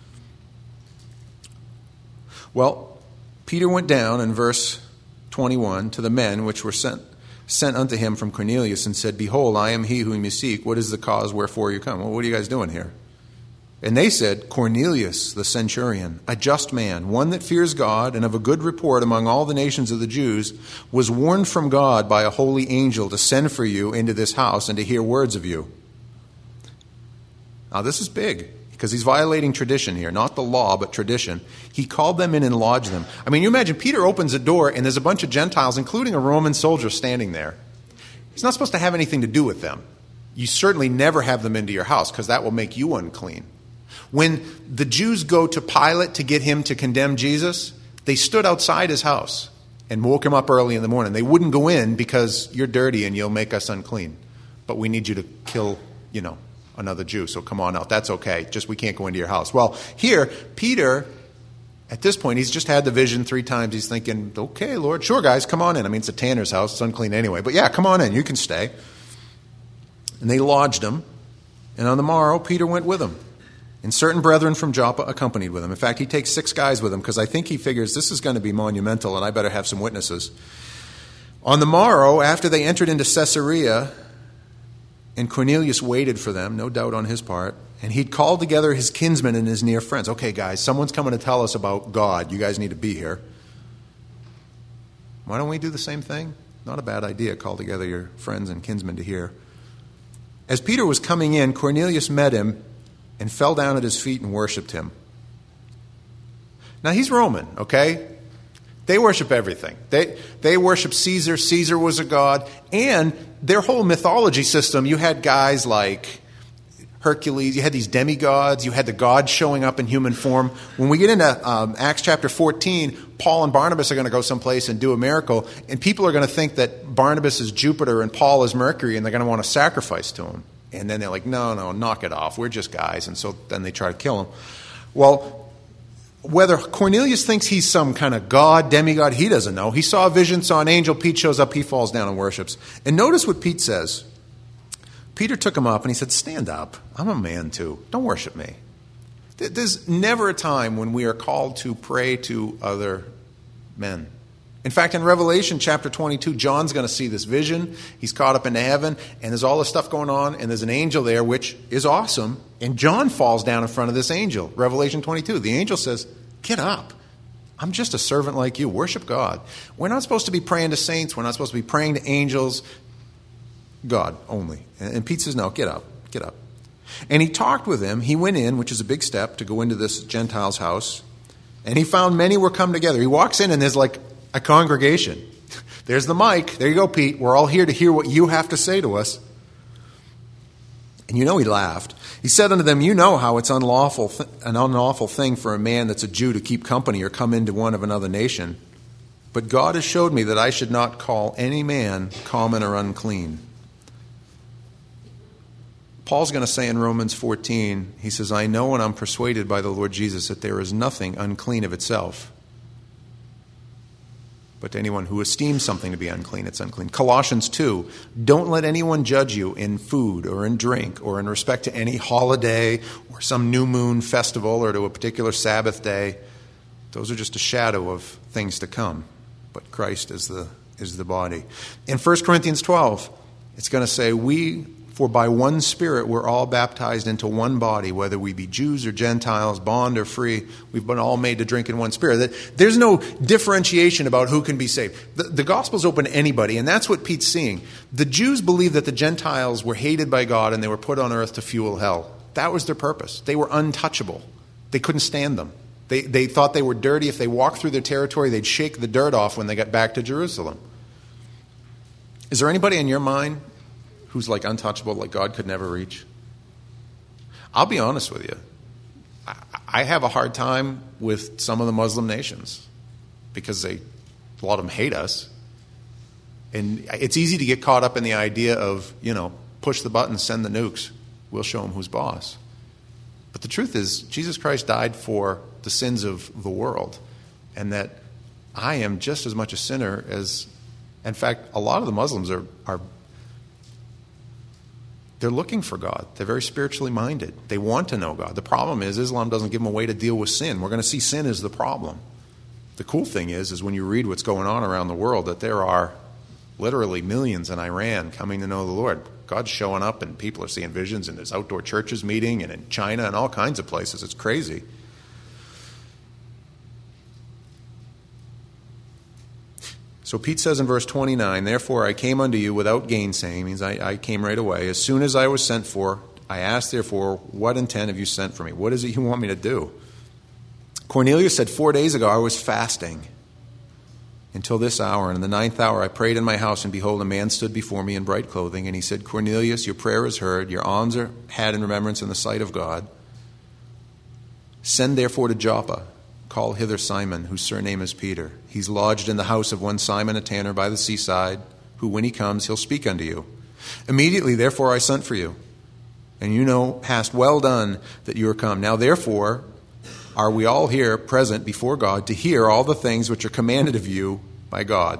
Well, Peter went down in verse 21 to the men which were sent unto him from Cornelius, and said, Behold, I am he whom you seek. What is the cause wherefore you come? Well, what are you guys doing here? And they said, Cornelius, the centurion, a just man, one that fears God and of a good report among all the nations of the Jews, was warned from God by a holy angel to send for you into this house and to hear words of you. Now this is big, because he's violating tradition here, not the law, but tradition. He called them in and lodged them. I mean, you imagine Peter opens a door and there's a bunch of Gentiles, including a Roman soldier, standing there. He's not supposed to have anything to do with them. You certainly never have them into your house, because that will make you unclean. When the Jews go to Pilate to get him to condemn Jesus, they stood outside his house and woke him up early in the morning. They wouldn't go in because you're dirty and you'll make us unclean. But we need you to kill, another Jew, so come on out. That's okay. Just we can't go into your house. Well, here, Peter, at this point, he's just had the vision 3 times. He's thinking, okay, Lord, sure, guys, come on in. I mean, it's a tanner's house. It's unclean anyway. But yeah, come on in. You can stay. And they lodged him. And on the morrow, Peter went with him. And certain brethren from Joppa accompanied with him. In fact, he takes 6 guys with him, because I think he figures this is going to be monumental and I better have some witnesses. On the morrow, after they entered into Caesarea, and Cornelius waited for them, no doubt on his part, and he'd called together his kinsmen and his near friends. Okay, guys, someone's coming to tell us about God. You guys need to be here. Why don't we do the same thing? Not a bad idea. Call together your friends and kinsmen to hear. As Peter was coming in, Cornelius met him and fell down at his feet and worshipped him. Now, he's Roman, okay? They worship everything. They worship Caesar. Caesar was a god. And their whole mythology system, you had guys like Hercules, you had these demigods, you had the gods showing up in human form. When we get into Acts chapter 14, Paul and Barnabas are going to go someplace and do a miracle, and people are going to think that Barnabas is Jupiter and Paul is Mercury, and they're going to want to sacrifice to him. And then they're like, no, knock it off. We're just guys. And so then they try to kill him. Well, whether Cornelius thinks he's some kind of god, demigod, he doesn't know. He saw a vision, saw an angel. Pete shows up. He falls down and worships. And notice what Pete says. Peter took him up and he said, stand up. I'm a man too. Don't worship me. There's never a time when we are called to pray to other men. In fact, in Revelation chapter 22, John's going to see this vision. He's caught up into heaven, and there's all this stuff going on, and there's an angel there, which is awesome. And John falls down in front of this angel. Revelation 22. The angel says, get up. I'm just a servant like you. Worship God. We're not supposed to be praying to saints. We're not supposed to be praying to angels. God only. And Pete says, no, get up. Get up. And he talked with him. He went in, which is a big step, to go into this Gentile's house. And he found many were come together. He walks in, and there's like a congregation. There's the mic. There you go, Pete. We're all here to hear what you have to say to us. And you know he laughed. He said unto them, you know how it's an unlawful thing for a man that's a Jew to keep company or come into one of another nation. But God has showed me that I should not call any man common or unclean. Paul's going to say in Romans 14, he says, I know and I'm persuaded by the Lord Jesus that there is nothing unclean of itself. But to anyone who esteems something to be unclean, it's unclean. Colossians 2, don't let anyone judge you in food or in drink or in respect to any holiday or some new moon festival or to a particular Sabbath day. Those are just a shadow of things to come. But Christ is the body. In 1 Corinthians 12, it's going to say, for by one Spirit we're all baptized into one body, whether we be Jews or Gentiles, bond or free. We've been all made to drink in one Spirit. There's no differentiation about who can be saved. The gospel's open to anybody, and that's what Pete's seeing. The Jews believed that the Gentiles were hated by God and they were put on earth to fuel hell. That was their purpose. They were untouchable. They couldn't stand them. They thought they were dirty. If they walked through their territory, they'd shake the dirt off when they got back to Jerusalem. Is there anybody in your mind who's like untouchable, like God could never reach? I'll be honest with you. I have a hard time with some of the Muslim nations because a lot of them hate us. And it's easy to get caught up in the idea of, push the button, send the nukes. We'll show them who's boss. But the truth is, Jesus Christ died for the sins of the world. And that I am just as much a sinner as, in fact, a lot of the Muslims are they're looking for God. They're very spiritually minded. They want to know God. The problem is Islam doesn't give them a way to deal with sin. We're going to see sin as the problem. The cool thing is when you read what's going on around the world, that there are literally millions in Iran coming to know the Lord. God's showing up and people are seeing visions, and there's outdoor churches meeting, and in China and all kinds of places. It's crazy. So Pete says in verse 29, therefore I came unto you without gainsaying, means I came right away. As soon as I was sent for, I asked therefore, what intent have you sent for me? What is it you want me to do? Cornelius said, 4 days ago I was fasting until this hour, and in the 9th hour I prayed in my house, and behold, a man stood before me in bright clothing, and he said, Cornelius, your prayer is heard, your alms are had in remembrance in the sight of God. Send therefore to Joppa. Call hither Simon, whose surname is Peter. He's lodged in the house of one Simon, a tanner by the seaside, who when he comes, he'll speak unto you. Immediately, therefore, I sent for you. And hast well done that you are come. Now, therefore, are we all here present before God to hear all the things which are commanded of you by God.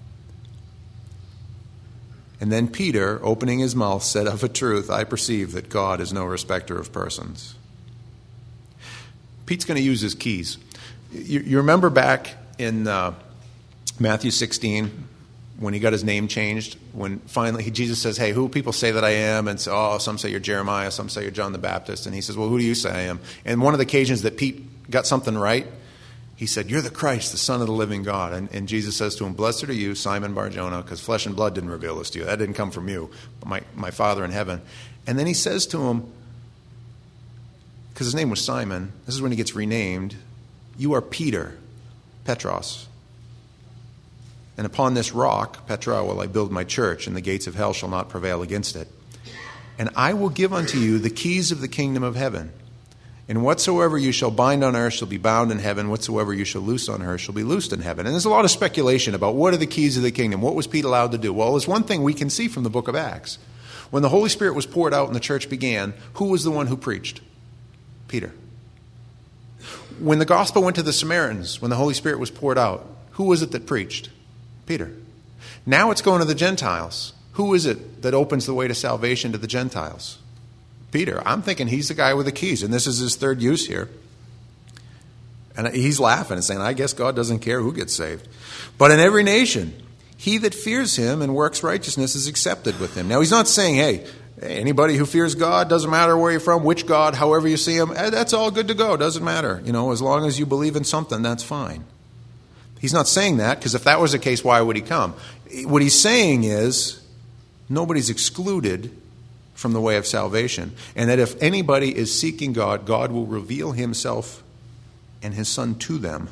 And then Peter, opening his mouth, said, of a truth, I perceive that God is no respecter of persons. Pete's going to use his keys. You remember back in Matthew 16 when he got his name changed, when finally Jesus says, hey, who people say that I am? And so, some say you're Jeremiah, some say you're John the Baptist. And he says, well, who do you say I am? And one of the occasions that Pete got something right, he said, you're the Christ, the Son of the living God. And Jesus says to him, blessed are you, Simon Bar-Jonah, because flesh and blood didn't reveal this to you. That didn't come from you, but my Father in heaven. And then he says to him, because his name was Simon, this is when he gets renamed, You are Peter, Petros. And upon this rock, Petra, will I build my church, and the gates of hell shall not prevail against it. And I will give unto you the keys of the kingdom of heaven. And whatsoever you shall bind on earth shall be bound in heaven. Whatsoever you shall loose on earth shall be loosed in heaven. And there's a lot of speculation about what are the keys of the kingdom. What was Pete allowed to do? Well, there's one thing we can see from the book of Acts. When the Holy Spirit was poured out and the church began, who was the one who preached? Peter. When the gospel went to the Samaritans, when the Holy Spirit was poured out, who was it that preached? Peter. Now it's going to the Gentiles. Who is it that opens the way to salvation to the Gentiles? Peter. I'm thinking he's the guy with the keys, and this is his third use here. And he's laughing and saying, I guess God doesn't care who gets saved. But in every nation, he that fears him and works righteousness is accepted with him. Now he's not saying, hey, anybody who fears God, doesn't matter where you're from, which God, however you see him, that's all good to go, doesn't matter. As long as you believe in something, that's fine. He's not saying that, because if that was the case, why would he come? What he's saying is, nobody's excluded from the way of salvation. And that if anybody is seeking God, God will reveal himself and his Son to them.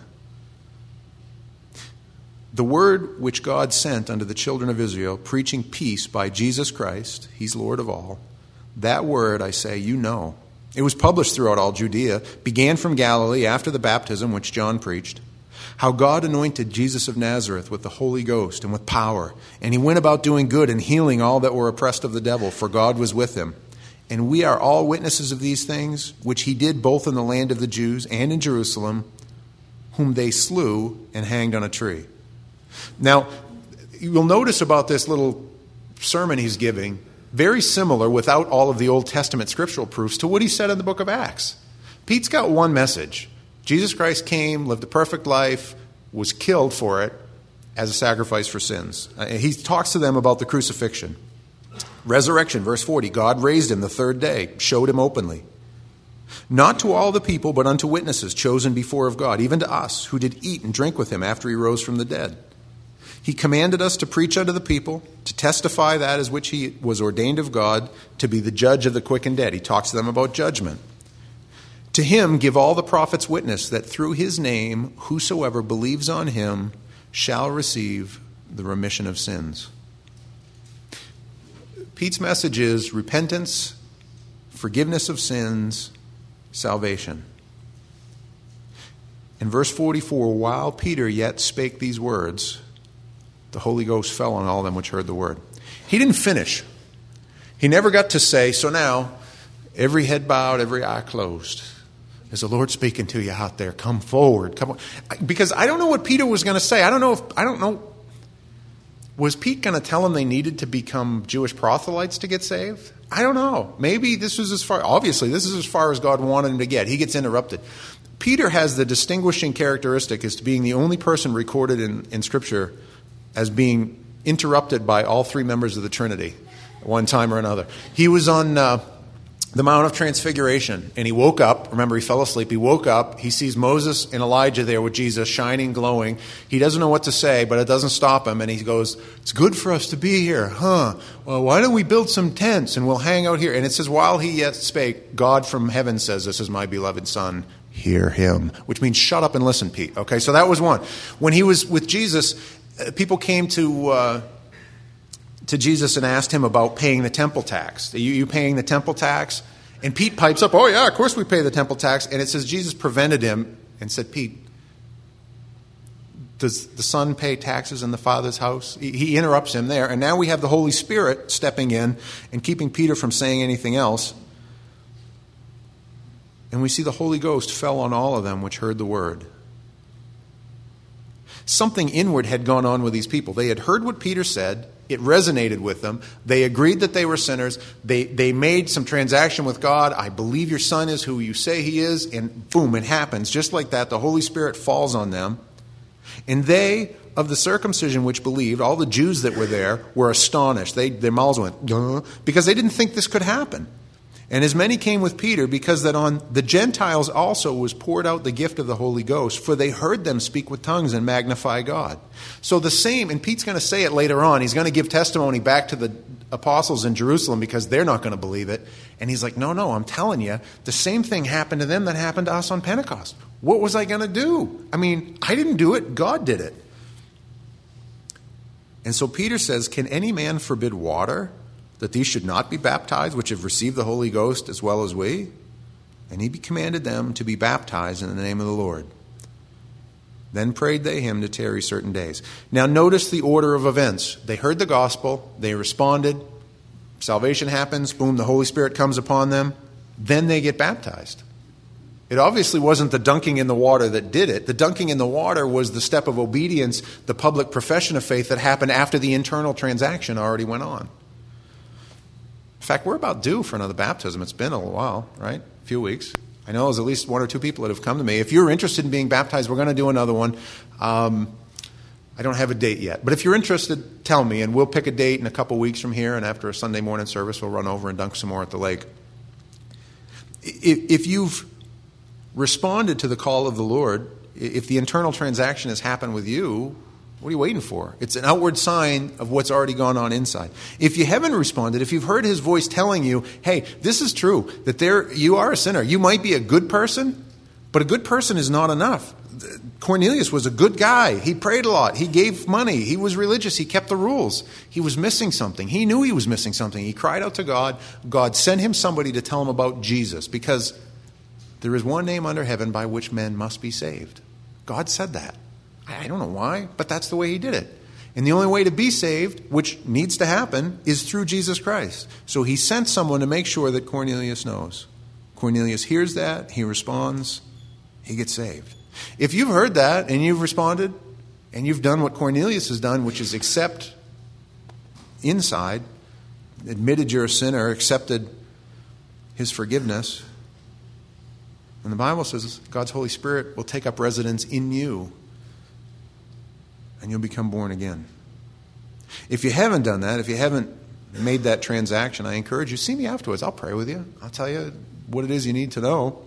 The word which God sent unto the children of Israel, preaching peace by Jesus Christ, he's Lord of all, that word, I say, you know. It was published throughout all Judea, began from Galilee after the baptism which John preached, how God anointed Jesus of Nazareth with the Holy Ghost and with power, and he went about doing good and healing all that were oppressed of the devil, for God was with him. And we are all witnesses of these things, which he did both in the land of the Jews and in Jerusalem, whom they slew and hanged on a tree. Now, you'll notice about this little sermon he's giving, very similar, without all of the Old Testament scriptural proofs, to what he said in the book of Acts. Pete's got one message. Jesus Christ came, lived a perfect life, was killed for it as a sacrifice for sins. He talks to them about the crucifixion. Resurrection, verse 40, God raised him the third day, showed him openly. Not to all the people, but unto witnesses chosen before of God, even to us, who did eat and drink with him after he rose from the dead. He commanded us to preach unto the people, to testify that as which he was ordained of God, to be the judge of the quick and dead. He talks to them about judgment. To him give all the prophets witness that through his name whosoever believes on him shall receive the remission of sins. Pete's message is repentance, forgiveness of sins, salvation. In verse 44, while Peter yet spake these words, the Holy Ghost fell on all them which heard the word. He didn't finish. He never got to say, so now, every head bowed, every eye closed. Is the Lord speaking to you out there? Come forward. Come on. Because I don't know what Peter was going to say. I don't know. Was Pete going to tell them they needed to become Jewish proselytes to get saved? I don't know. Maybe this was obviously this is as far as God wanted him to get. He gets interrupted. Peter has the distinguishing characteristic as being the only person recorded in Scripture as being interrupted by all three members of the Trinity at one time or another. He was on the Mount of Transfiguration, and he woke up. Remember, he fell asleep. He woke up. He sees Moses and Elijah there with Jesus, shining, glowing. He doesn't know what to say, but it doesn't stop him. And he goes, it's good for us to be here, huh? Well, why don't we build some tents and we'll hang out here? And it says, while he yet spake, God from heaven says, this is my beloved Son, hear him. Which means shut up and listen, Pete. Okay, so that was one. When he was with Jesus, people came to Jesus and asked him about paying the temple tax. Are you paying the temple tax? And Pete pipes up, oh yeah, of course we pay the temple tax. And it says Jesus prevented him and said, Pete, does the Son pay taxes in the Father's house? He interrupts him there. And now we have the Holy Spirit stepping in and keeping Peter from saying anything else. And we see the Holy Ghost fell on all of them which heard the word. Something inward had gone on with these people. They had heard what Peter said. It resonated with them. They agreed that they were sinners. They made some transaction with God. I believe your Son is who you say he is. And boom, it happens. Just like that, the Holy Spirit falls on them. And they, of the circumcision which believed, all the Jews that were there, were astonished. Their mouths went, duh, because they didn't think this could happen. And as many came with Peter, because that on the Gentiles also was poured out the gift of the Holy Ghost, for they heard them speak with tongues and magnify God. So the same, and Pete's going to say it later on, he's going to give testimony back to the apostles in Jerusalem because they're not going to believe it. And he's like, no, I'm telling you, the same thing happened to them that happened to us on Pentecost. What was I going to do? I mean, I didn't do it. God did it. And so Peter says, can any man forbid water, that these should not be baptized, which have received the Holy Ghost as well as we? And he commanded them to be baptized in the name of the Lord. Then prayed they him to tarry certain days. Now notice the order of events. They heard the gospel. They responded. Salvation happens. Boom, the Holy Spirit comes upon them. Then they get baptized. It obviously wasn't the dunking in the water that did it. The dunking in the water was the step of obedience, the public profession of faith that happened after the internal transaction already went on. In fact, we're about due for another baptism. It's been a little while, right? A few weeks. I know there's at least one or two people that have come to me. If you're interested in being baptized, we're going to do another one. I don't have a date yet. But if you're interested, tell me, and we'll pick a date in a couple weeks from here, and after a Sunday morning service, we'll run over and dunk some more at the lake. If you've responded to the call of the Lord, if the internal transaction has happened with you, what are you waiting for? It's an outward sign of what's already gone on inside. If you haven't responded, if you've heard his voice telling you, hey, this is true, that you are a sinner. You might be a good person, but a good person is not enough. Cornelius was a good guy. He prayed a lot. He gave money. He was religious. He kept the rules. He was missing something. He knew he was missing something. He cried out to God. God sent him somebody to tell him about Jesus, because there is one name under heaven by which men must be saved. God said that. I don't know why, but that's the way he did it. And the only way to be saved, which needs to happen, is through Jesus Christ. So he sent someone to make sure that Cornelius knows. Cornelius hears that, he responds, he gets saved. If you've heard that and you've responded and you've done what Cornelius has done, which is accept inside, admitted you're a sinner, accepted his forgiveness, and the Bible says God's Holy Spirit will take up residence in you and you'll become born again. If you haven't done that, if you haven't made that transaction, I encourage you, see me afterwards. I'll pray with you. I'll tell you what it is you need to know.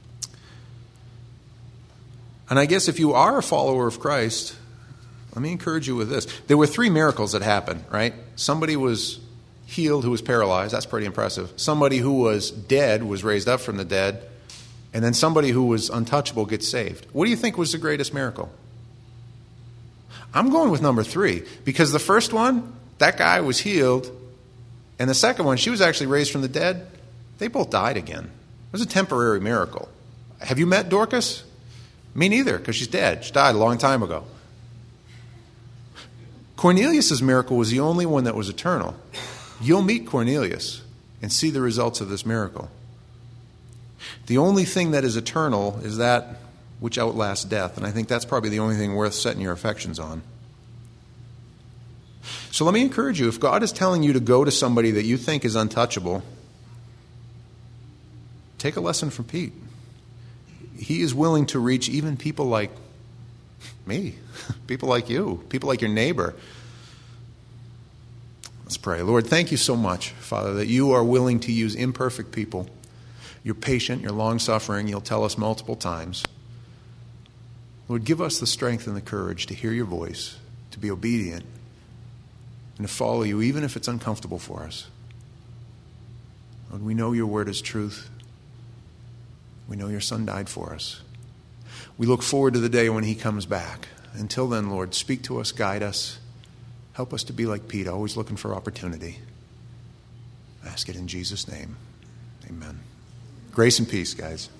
And I guess if you are a follower of Christ, let me encourage you with this. There were 3 miracles that happened, right? Somebody was healed who was paralyzed. That's pretty impressive. Somebody who was dead was raised up from the dead. And then somebody who was untouchable gets saved. What do you think was the greatest miracle? I'm going with number 3, because the first one, that guy was healed, and the second one, she was actually raised from the dead. They both died again. It was a temporary miracle. Have you met Dorcas? Me neither, because she's dead. She died a long time ago. Cornelius' miracle was the only one that was eternal. You'll meet Cornelius and see the results of this miracle. The only thing that is eternal is that which outlasts death. And I think that's probably the only thing worth setting your affections on. So let me encourage you, if God is telling you to go to somebody that you think is untouchable, take a lesson from Pete. He is willing to reach even people like me, people like you, people like your neighbor. Let's pray. Lord, thank you so much, Father, that you are willing to use imperfect people. You're patient, you're long-suffering, you'll tell us multiple times. Lord, give us the strength and the courage to hear your voice, to be obedient, and to follow you, even if it's uncomfortable for us. Lord, we know your word is truth. We know your Son died for us. We look forward to the day when he comes back. Until then, Lord, speak to us, guide us. Help us to be like Pete, always looking for opportunity. I ask it in Jesus' name. Amen. Grace and peace, guys.